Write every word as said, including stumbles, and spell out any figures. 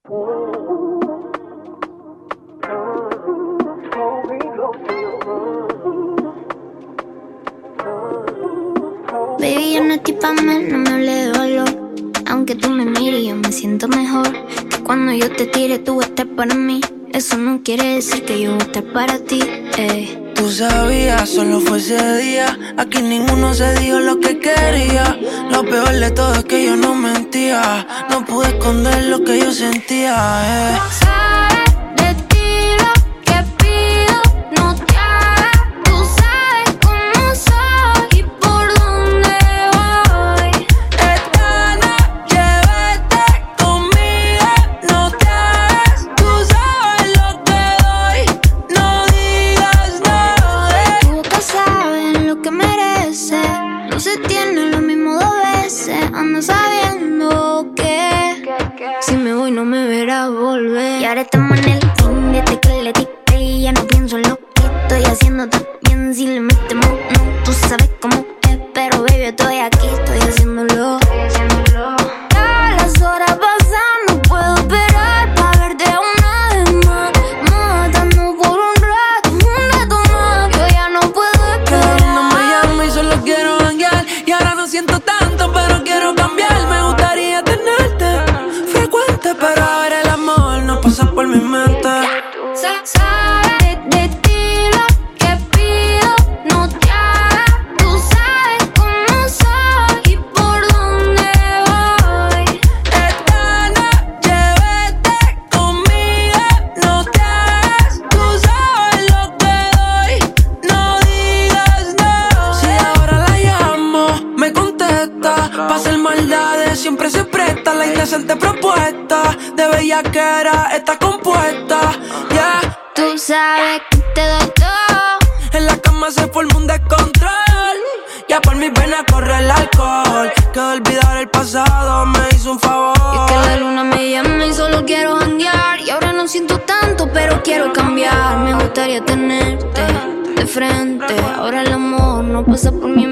Baby, yo no estoy pa' menos, no me hable de valor. Aunque tú me mires, yo me siento mejor. Que cuando yo te tire, tú vas a estar para mí. Eso no quiere decir que yo voy a estar para ti, ey. Tú sabías, solo fue ese día. Aquí ninguno se dijo lo que quería. Lo peor de todo es que yo no mentía. No pude esconder lo que yo sentía, eh. Ando sabiendo que si me voy no me verás volver. Y ahora estamos en el fin desde que le dije y ya no pienso en lo que estoy haciendo también. Si le metemos, no, tú sabes cómo es. Pero baby, estoy aquí, estoy haciéndolo. Ya las horas pasan, no puedo esperar pa' verte una vez más. Matando por un rato, un rato más. Yo ya no puedo esperar. No me llamo y solo quiero janguear. Y ahora no siento tanto, pero quiero cambiar. Me gustaría tenerte frecuente, pero ahora el amor no pasa por mi mente. Sabes de ti lo que pido, no te hagas. Tú sabes cómo soy y por dónde voy. Esta noche vete conmigo, no te hagas. Tú sabes lo que doy, no digas no. Si ahora la llamo, me contesta. Pa' hacer maldades siempre se presta. La indecente propuesta de bellaquera está compuesta, yeah. Tú sabes que te doy todo. En la cama se forma un descontrol. Ya por mis venas corre el alcohol. Que de olvidar el pasado me hizo un favor. Y es que la luna me llama y solo quiero janguear. Y ahora no siento tanto, pero quiero cambiar. Me gustaría tenerte de frente. Ahora el amor no pasa por mi